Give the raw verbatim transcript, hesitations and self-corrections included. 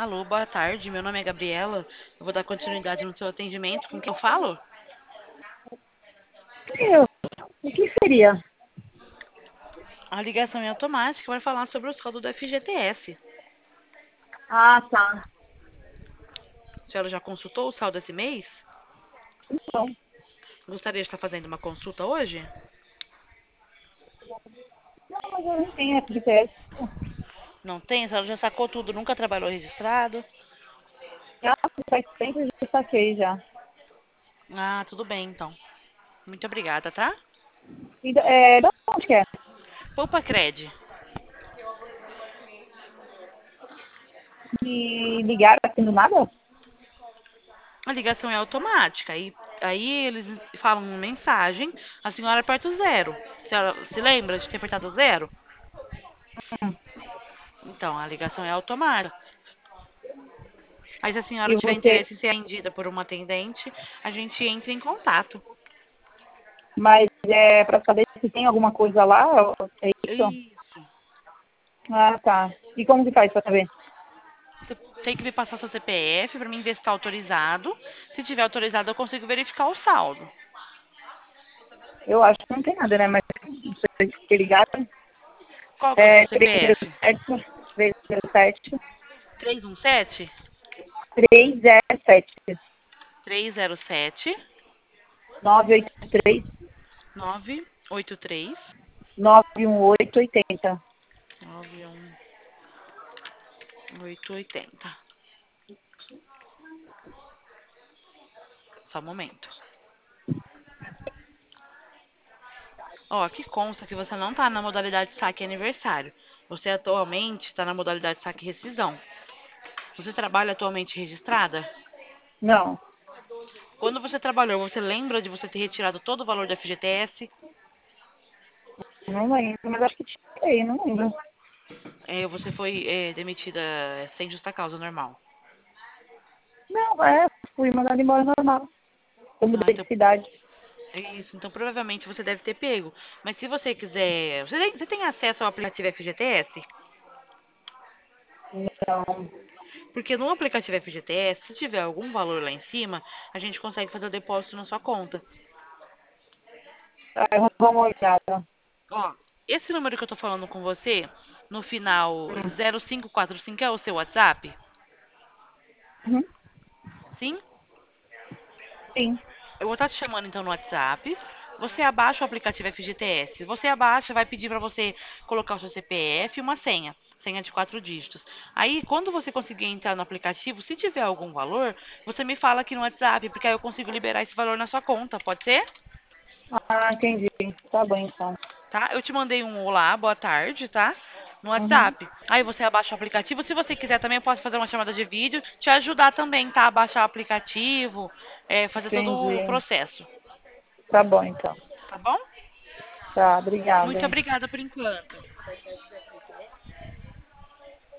Alô, boa tarde. Meu nome é Gabriela. Eu vou dar continuidade no seu atendimento. Com quem eu falo? Eu, o que seria? A ligação é automática para falar sobre o saldo do F G T S. Ah, tá. A senhora já consultou o saldo esse mês? Então, Gostaria de estar fazendo uma consulta hoje? não, mas eu não tenho F G T S. Não tem? A senhora já sacou tudo? Nunca trabalhou registrado? Já faz tempo que eu saquei já. Ah, tudo bem então. Muito obrigada, tá? E, é, de onde que é? Poupa Cred. Me ligaram assim do nada? A ligação é automática. Aí, aí eles falam uma mensagem, a senhora aperta o zero. A senhora se lembra de ter apertado o zero? Hum. Então, a ligação é automática. Aí, se a senhora E tiver você, interesse em ser atendida por uma atendente, a gente entra em contato. mas é pra saber se tem alguma coisa lá? É isso? Isso. Ah, tá. E como que faz pra saber? Você tem que me passar seu C P F para mim ver se está autorizado. Se tiver autorizado, eu consigo verificar o saldo. Eu acho que não tem nada, né? Mas vocês que ligaram, Qual que é o seu é C P F? trezentos e sete, trezentos e sete, três um sete, trezentos e sete, três zero sete, nove oito três, nove oito três, nove um oito oito zero. nove um oito oito zero. Só um momento. Ó, aqui consta que você não está na modalidade saque aniversário. Você atualmente está na modalidade saque rescisão. Você trabalha atualmente registrada? Não, Quando você trabalhou, você lembra de você ter retirado todo o valor do F G T S? não lembro, mas acho que tirei, não lembro. É, você foi é, demitida sem justa causa normal. Não, é, fui mandada embora normal. Eu Ah, mudei então, de cidade. é isso. Então, provavelmente você deve ter pego. Mas se você quiser... Você tem, você tem acesso ao aplicativo F G T S? Então, Porque no aplicativo F G T S, se tiver algum valor lá em cima, a gente consegue fazer o depósito na sua conta. aí eu vou dar uma olhada. Ó, esse número que eu tô falando com você, no final Hum, zero cinco quatro cinco é o seu WhatsApp? uhum, Sim? sim, Eu vou estar te chamando então no WhatsApp. Você abaixa o aplicativo F G T S. Você abaixa, vai pedir para você colocar o seu C P F e uma senha. Senha de quatro dígitos. Aí, quando você conseguir entrar no aplicativo, se tiver algum valor, você me fala aqui no WhatsApp, porque aí eu consigo liberar esse valor na sua conta, pode ser? ah, entendi. Tá bom, então. Tá? Eu te mandei um olá, boa tarde, tá? No Uhum, WhatsApp. Aí você abaixa o aplicativo. Se você quiser também, eu posso fazer uma chamada de vídeo, te ajudar também, tá? Baixar o aplicativo, é, fazer todo o entendi. processo. Tá bom, então. Tá bom? Tá, Muito obrigada. obrigada por enquanto.